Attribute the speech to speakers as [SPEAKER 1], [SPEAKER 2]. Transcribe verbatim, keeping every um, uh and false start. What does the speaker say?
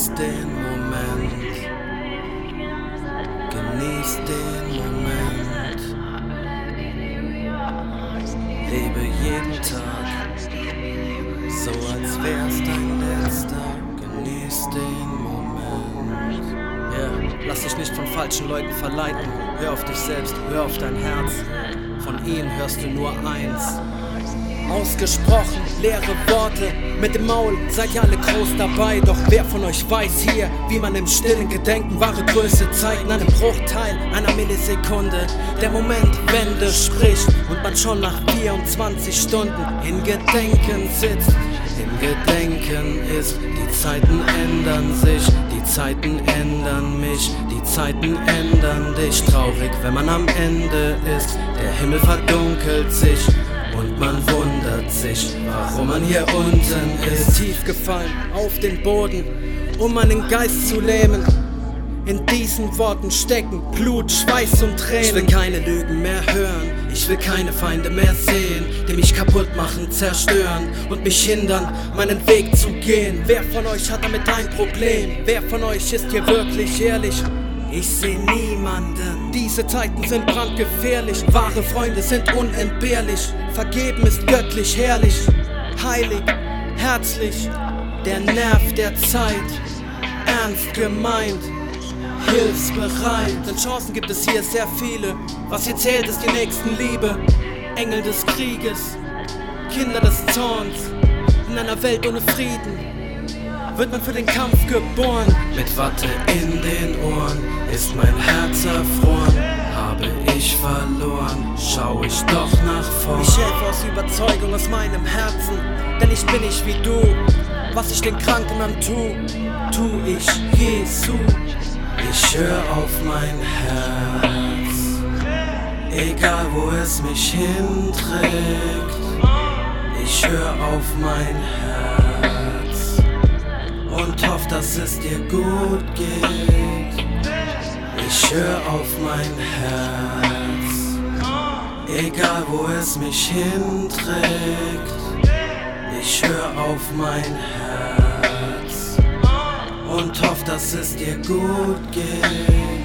[SPEAKER 1] Genieß den Moment, genieß den Moment, lebe jeden Tag, so als wär's dein letzter, genieß den Moment. Yeah. Lass dich nicht von falschen Leuten verleiten, hör auf dich selbst, hör auf dein Herz, von ihnen hörst du nur eins. Ausgesprochen, leere Worte, mit dem Maul seid ihr alle groß dabei. Doch wer von euch weiß hier, wie man im stillen Gedenken wahre Größe zeigt? In einem Bruchteil einer Millisekunde der Moment Wende spricht und man schon nach vierundzwanzig Stunden in Gedenken sitzt. Im Gedenken ist, die Zeiten ändern sich, die Zeiten ändern mich, die Zeiten ändern dich. Traurig, wenn man am Ende ist, der Himmel verdunkelt sich und man wundert sich, warum man hier unten ist. Tief gefallen auf den Boden, um meinen Geist zu lähmen. In diesen Worten stecken Blut, Schweiß und Tränen. Ich will keine Lügen mehr hören, ich will keine Feinde mehr sehen, die mich kaputt machen, zerstören und mich hindern, meinen Weg zu gehen. Wer von euch hat damit ein Problem? Wer von euch ist hier wirklich ehrlich? Ich seh niemanden. Diese Zeiten sind brandgefährlich, wahre Freunde sind unentbehrlich. Vergeben ist göttlich herrlich, heilig, herzlich. Der Nerv der Zeit, ernst gemeint, hilfsbereit. Denn Chancen gibt es hier sehr viele. Was hier zählt ist die Nächstenliebe. Engel des Krieges, Kinder des Zorns. In einer Welt ohne Frieden wird man für den Kampf geboren. Mit Watte in den Ohren ist mein Herz erfroren. Habe ich verloren, schau ich doch nach vorn. Ich helfe aus Überzeugung, aus meinem Herzen, denn ich bin nicht wie du. Was ich den Kranken antue, tu ich Jesu. Ich hör auf mein Herz, egal wo es mich hinträgt. Ich hör auf mein Herz und hoff, dass es dir gut geht. Ich hör auf mein Herz, egal wo es mich hinträgt. Ich hör auf mein Herz und hoff, dass es dir gut geht.